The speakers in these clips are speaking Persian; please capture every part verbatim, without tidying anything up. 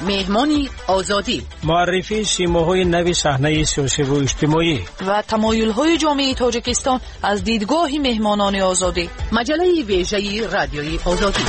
مهمانی آزادی، معرفی سیماهای نوی صحنه سیاسی و اجتماعی و تمایل‌های جامعه تاجیکستان از دیدگاه مهمانان آزادی. مجله ویژه رادیوی آزادی.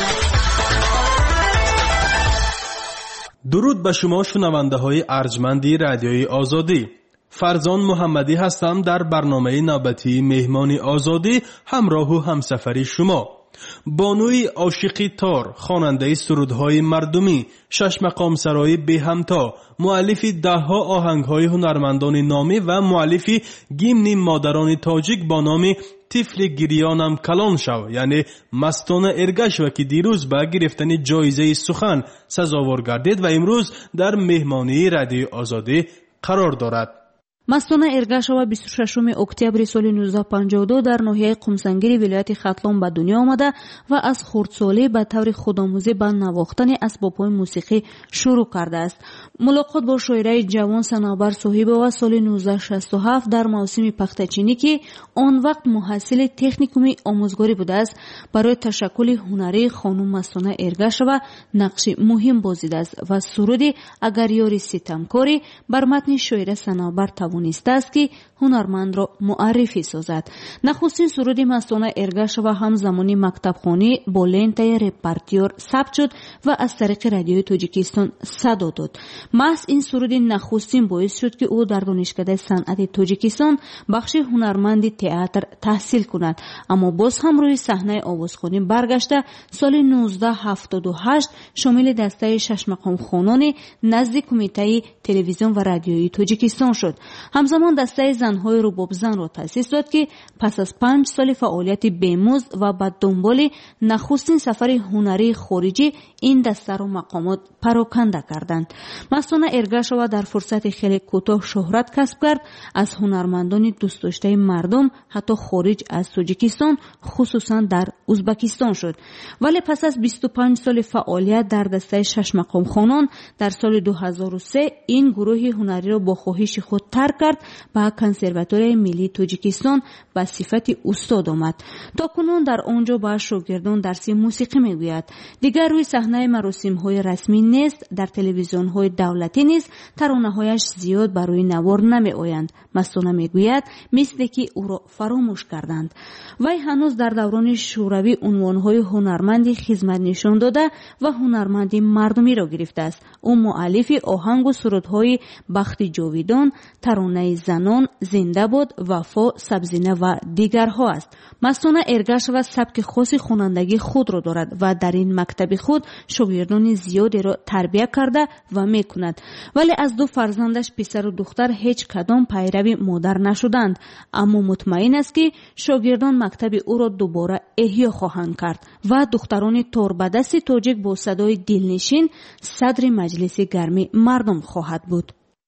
درود به شما شنونده های ارجمندی رادیوی آزادی. فرزان محمدی هستم در برنامه نوبتی مهمانی آزادی همراه و همسفری شما. بانوی عاشقی تار، خواننده سرودهای مردمی، شش مقام سرای به همتا، مؤلف دهها آهنگهای هنرمندان نامی و مؤلف گیمن مادران تاجیک با نام طفل گریانم کلان شو، یعنی مستانه ارگش و که دیروز به گرفتن جایزه سخن سزاوار گردید و امروز در مهمانی رادیوی آزادی قرار دارد. مستانه ارگاشوا بیست و ششم اکتبر سال نوزده پنجاه و دو در ناحیه قمسنگیر ولایت ختلان به دنیا آمده و از خردسالی به طور خودآموزی به نواختن اسباب‌های موسیقی شروع کرده است. ملاقات با شاعره جوان صنابر صاحب و سال نوزده شصت و هفت در موسم پختچینی که آن وقت محصل تکنیکوم آموزگاری بوده است، برای تشکل هنری خانم مستانه ارگاشوا نقش مهم بازیده است و سرودی اگر یاری ستمکاری بر متن شاعره صنابر توانسته است که هنرمند را معرفی سازد. نخستین سرود مستانه ارگاشوا هم زمانی مکتبخانه با لنته رپرتوار ثبت شد و از طریق رادیوی تاجیکستان صدا داد. محض این سرود نخستین باعث شد که او در دانشکده صنعت تاجیکستان بخش هنرمندی تئاتر تحصیل کند، اما باز هم روی صحنه آوازخوانی برگشته سال نوزده هفتاد و هشت شامل دسته شش مقام خوانان نزد کمیته تلویزیون و رادیویی تاجیکستان شد. همزمان دسته زنهای رباب زن را تأسیس داد که پس از پنج سال فعالیت بیمزد و بعد دنبال نخستین سفر هنری خارجی این دسته را مقامات پراکنده کردند. مستانه ارگاشوا در فرصت خیلی کوتاه شهرت کسب کرد. از هنرمندان دوست داشته مردم حتی خارج از تاجیکستان خصوصا در ازبکستان شد. ولی پس از بیست و پنج سال فعالیت در دسته شش مقام خوانان در سال دو هزار و سه این گروه هنری را با خواهش خود ترک کرد و کنسرواتوری ملی تاجیکستان به صفت استاد آمد. تا کنون در آنجا با شاگردان درس موسیقی میگوید. دیگر روی صحنه مراسم های رسمی نیست، در تلویزیون های دولتی نیز ترانه‌هایش زیاد برای نوار نمی آیند. مستانه میگوید مثل که او را فراموش کردند. وی هنوز در دوران شوروی عنوان‌های هنرمندی خدمت نشان داده و هنرمندی مردمی را گرفته است. او مؤلف آهنگ و سرودهای بخت جاویدان، ترانه زنان، زنده باد، وفا، سبزینه و دیگرها است. مستانه ارگاشوا سبک خاص خوانندگی خود را دارد و در این مکتب خود شاگردان زیادی را تربیت کرده و میکند. ولی از دو فرزندش پسر و دختر هیچ کدام پیرو مادر نشدند، اما مطمئن است که شاگردان مکتب او را دوباره احیا خواهند کرد و دختران توربدست تاجیک با صدای دلنشین صدر مجلس گرمی مردم خواهد بود.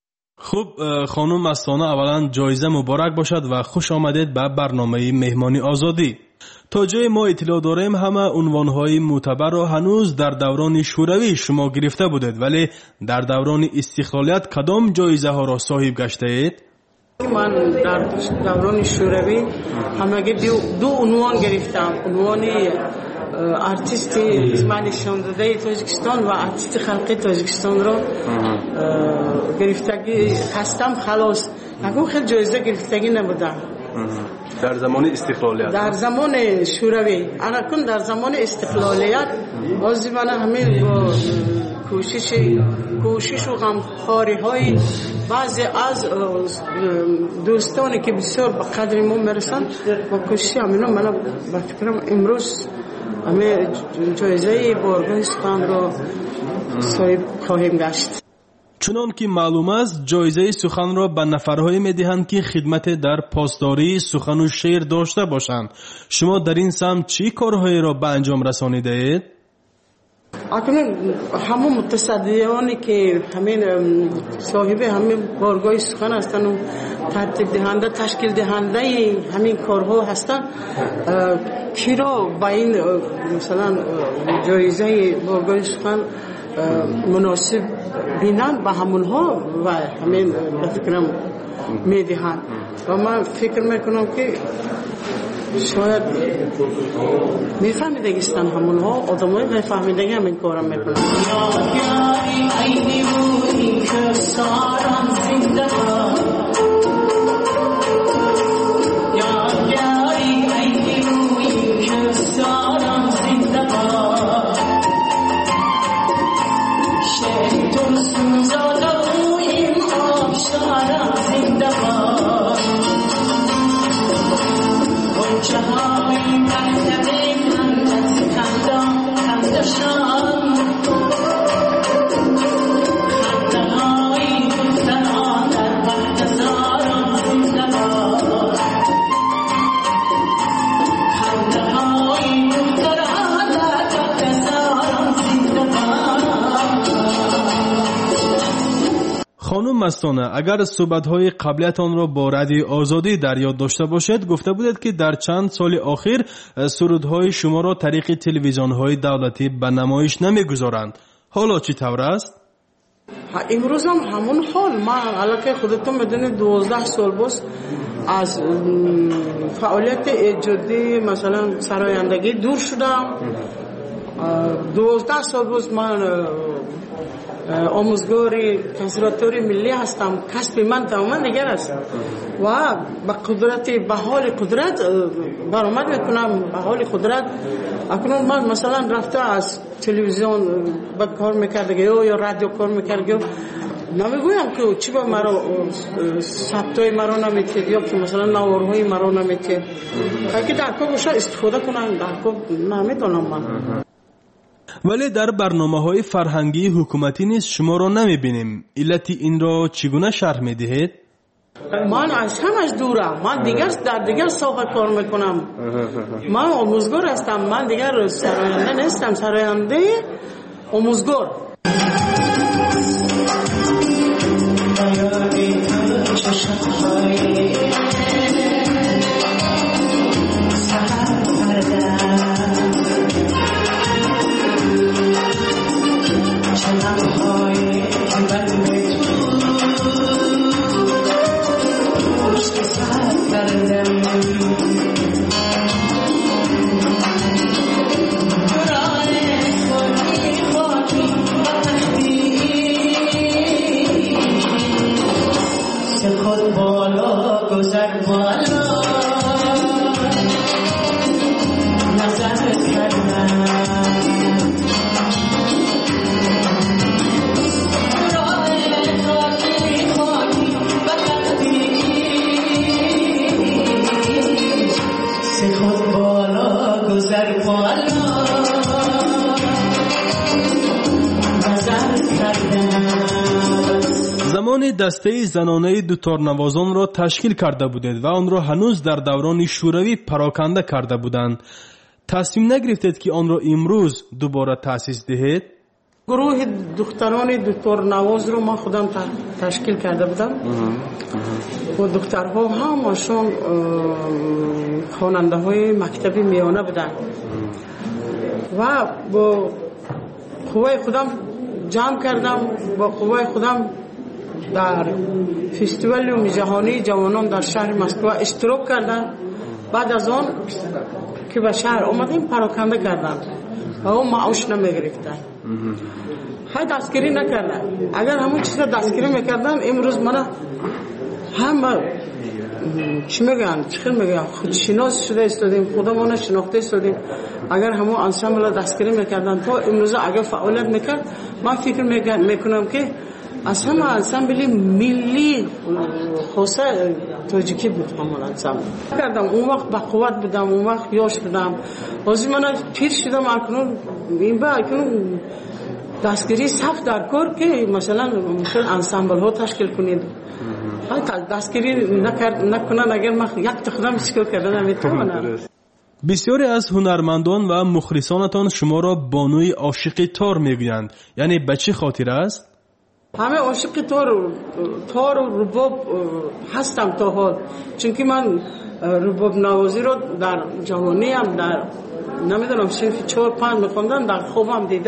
خوب خانم مستانه، اولا جایزه مبارک باشد و خوش آمدید به برنامه مهمانی آزادی. تا جای ما اطلاع داریم همه عنوانهای معتبر را هنوز در دوران شوروی شما گرفته بودید، ولی در دوران استقلالیت کدام جایزه ها را صاحب گشته اید؟ من در دوران شوروی همگی دو عنوان گرفتم، عنوان ارتیست نشان داده تاجیکستان و ارتیست خلقی تاجیکستان را گرفتگی هستم. خلاص اگه خیلی جایزه گرفتگی نبودم در زمان استقلالیت. در زمان شوروی اکنون در زمان استقلالیت بازی من همین با کوشش کوشش و غمخواری های بعضی از دوستانی که بسیار به قدر ما میرسند با کوشش همینا من به فکرم امروز همه جایزه بارگاه سخن را صاحب خواهیم گشت. چنان که معلوم است جایزه سخن را به نفرهایی میدهند که خدمت در پاسداری سخن و شعر داشته باشند. شما در این سمت چی کارهایی را به انجام رسانیده اید؟ اکنون همون متصدیانی که همین صاحب همین بارگاه سخن هستند و ترتیب دهنده تشکیل دهنده همین کارها هستند کی را با این مثلا جایزه بارگاه سخن مناسب بینند به همونها و همین به فکرم میدهند و من فکر میکنم که شاید میفهمیدگیستن همون ها آدم های میفهمیدگی همین کارم میکنن. خانم مستانه، اگر صحبت‌های قبلیتان را با رادیوی آزادی در یاد داشته باشد، گفته بودید که در چند سال اخیر سرودهای شما را طریق تلویزیون‌های دولتی به نمایش نمی‌گذارند. حالا چی طور است؟ امروز هم همون حال. من علاقه خودتون میدونید دوازده سال باز از فعالیت ایجادی مثلا سرایندگی دور شدم. دوازده سال باز من آموزگاری کنسرواتوری ملی هستم. کسب من تماما دیگر است و به قدرت به حال قدرت برآمد میکنم. به حال قدرت اکنون من مثلا رفته از تلویزیون به کار میکردگی یا رادیو کار میکردگی نمیگویم که چی با مرا ثبتای مرا نمیتید یا که مثلا نوارهای مرا نمیتید که در کار باشه استفاده کنم. در کار نمیتونم من. ولی در برنامه‌های فرهنگی حکومتی نیز شما را نمی‌بینیم. علت این را چگونه شرح می‌دهید؟ من از همش دورم. من دیگر در دیگر ساحه کار میکنم. من آموزگار هستم. من دیگر سراینده نیستم. سراینده آموزگار. زمان دسته زنانه دوتار نوازان را تشکیل کرده بودید و آن را هنوز در دوران شوروی پراکنده کرده بودند. تصمیم نگرفتید که آن را امروز دوباره تأسیس دهید؟ گروه دختران دوتار نواز رو من خودم تشکیل کرده بودم و دخترها همشون خواننده های مکتبی میانه بودن و با قوای خودم جمع کردم. با قوای خودم در فستیوال جهانی جوانان در شهر مسکو اشتراک کردن. بعد از آن که به شهر آمدیم پراکنده کردن و اون معاش نمیگرفتن. های دستگیری نکردن. اگر همون چیز دستگیری میکردن امروز من هم چی میگن چی میگن خودشناس شده استادیم، خودمون شناخته استادیم. اگر همون انسامبل دستگیری میکردن تا امروز اگر فعالیت میکرد من فکر میکنم که اصلا انسامبل ملی خواسته تاجیکی بود. همون انسامبل کردم اون وقت با قوت بودم، اون وقت یاش بودم. بازی من پیر شدم اکنون این با اکنون دستگیری سخت در کار که مثلا مثل انسامبل ها تشکیل کنید. دستگیری نکنن اگر من یک تخدم سکر کردن نمیتونم. بسیاری از هنرمندان و مخلصانتان شما را بانوی عاشق تار میگویند. یعنی به چه خاطر است؟ همه عاشق تار تار و رباب هستم تا حال. چون من رباب نوازی رو در جوانی هم در نمیدونم صنف چهار پنج میخوندم در خوابم دیده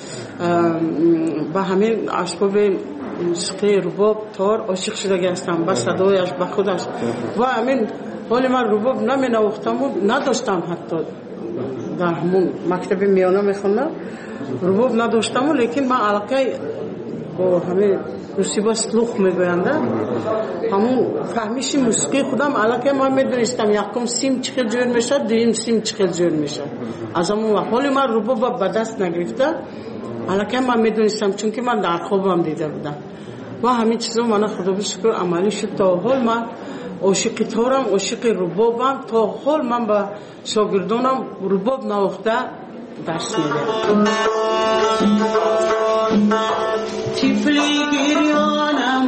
با همین اسباب موسیقی رباب تار عاشق شده هستم. با صدایش با خودش و همین ولی من رباب نمی نواختم و نداشتم حتی در همون مکتب میانه میخوندم رباب نداشتم لیکن من علاقه با همه روسی با سلوخ میگوینده همون فهمیش موسیقی خودم علاقه من میدونستم یکم سیم چقدر جور میشه دویم سیم چقدر جور میشه از همون وقت ولی من رباب به دست نگرفته علاقه من میدونستم چون که من در خوابم دیده بودم و همین چیزا من خدا به شکر عملی شد تا حال من عاشق تارم عاشق ربابم تا حال من با شاگردانم رباب نواخته درس میدم تیفلی گریانم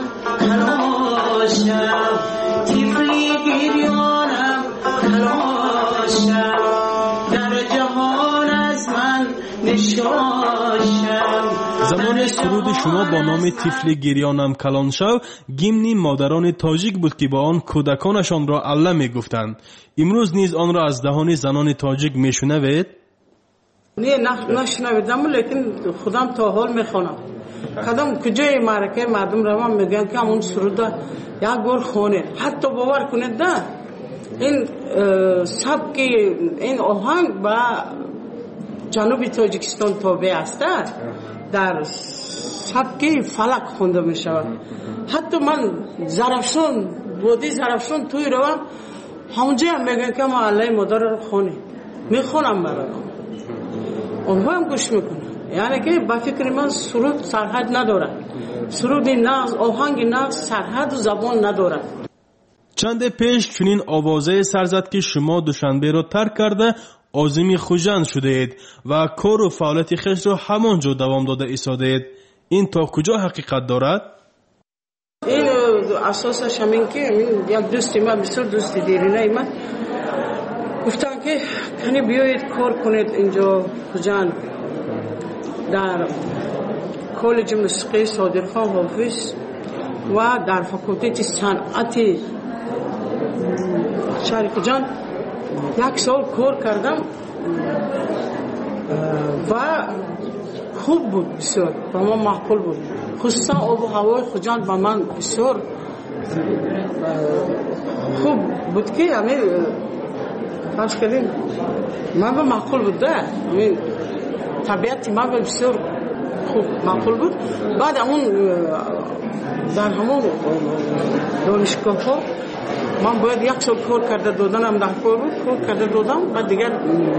کلاشم تیفلی گریانم کلاشم در جهان از من نشاشم. زمان سرود شما با نام تیفلی گریانم کلان شو گیمنی مادران تاجیک بود که با آن کودکانشان را الله می گفتند. امروز نیز آن را از دهان زنان تاجیک می شنوید؟ نه نشنویدم لیکن خودم تا حال می خوانم. کدام کجای معرکه مردم روان میگن که همون سرود یک بار خونه حتی باور کنید نه این سبک این آهنگ با جنوبی تاجیکستان تابع است در سبک فلک خونده می شود حتی من زرفشان وادی زرفشان توی روان همونجا هم میگن که ما الله مادر رو خونه میخونم برای اونها هم گوش میکنم یعنی که با فکر من سرود سرحد نداره سرود نغز آهنگ نغز سرحد و زبان نداره. چند پیش چنین آوازه سرزد که شما دوشنبه را ترک کرده عازم خوجند شده اید و کار و فعالیت خویش را همانجا دوام داده ایستاده اید. این تا کجا حقیقت دارد؟ این اساسش همین که یک دوستی من بسیار دوستی دیرینه من گفتن که کنی بیایید کار کنید اینجا خوجند در کالج موسیقی صادرخان حافظ و در فاکولته صنعت شریف جان یک سال کار کردم و خوب بود بسیار با من معقول بود خصوصا آب و هوای خوجند با من بسیار خوب بود که همین فرض کردیم من با معقول بود ده همین طبیعت من بسیار خوب معقول بود. بعد همون در همون دانشگاه ها من باید یک سال کار کرده دادنم در کار بود کار کرده دادم بعد دیگر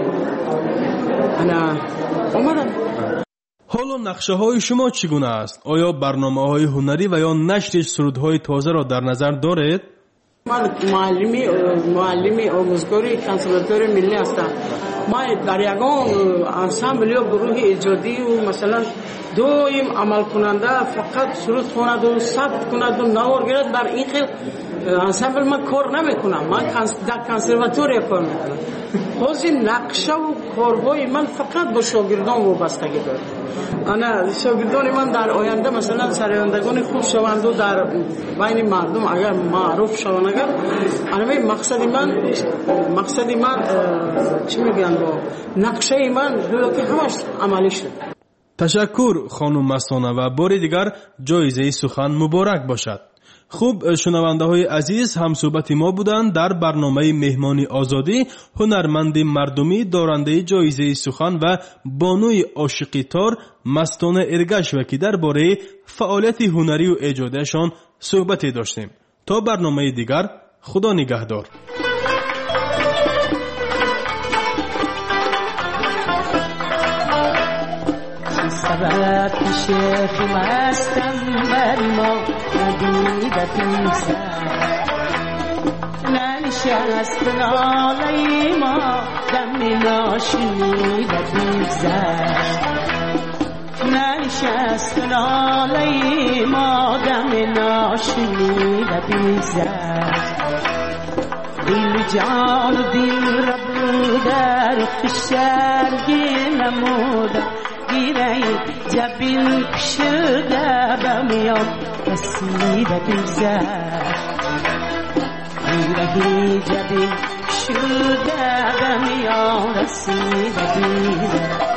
انا اومدم. حالا نقشه های شما چگونه است؟ آیا برنامه های هنری و یا نشر سرودهای تازه را در نظر دارید؟ من معلمی معلمی آموزگاری کنسرواتوار ملی هستم. ما در یگان انسامبل یا گروه ایجادی و مثلا دویم عمل کننده فقط سرود خواند و ثبت کند و نوار گیرد در این خیل انسامبل من کار نمی کنم. من در کنسرواتوار کار می کنم. خواهی نقشه و کارهای من فقط با شاگردان وابستگی دارد. انا شاگردان من در آینده مثلا سرایندگان خوب شوند و در بین مردم اگر معروف شوند اگر انا مقصد من مقصد من چی میگن با نقشه من که همش عملی شد. تشکر خانم مستانه و بار دیگر جایزه سخن مبارک باشد. خوب شنونده های عزیز هم صحبت ما بودند در برنامه مهمانی آزادی هنرمند مردمی دارنده جایزه سخن و بانوی عاشقی تار مستانه ارگش و که درباره فعالیت هنری و ایجادشان صحبتی داشتیم. تا برنامه دیگر خدا نگهدار. سبب شیخ مستم بر ما ندیدت سر ننشست ناله ما دم ناشنیدت زر ننشست ناله ما دم ناشنیدت زر دل جان دل رب در فشرگی نمودم گیره جبین شده بمیان رسیده بگذر گیره جبین شده بمیان رسیده بگذر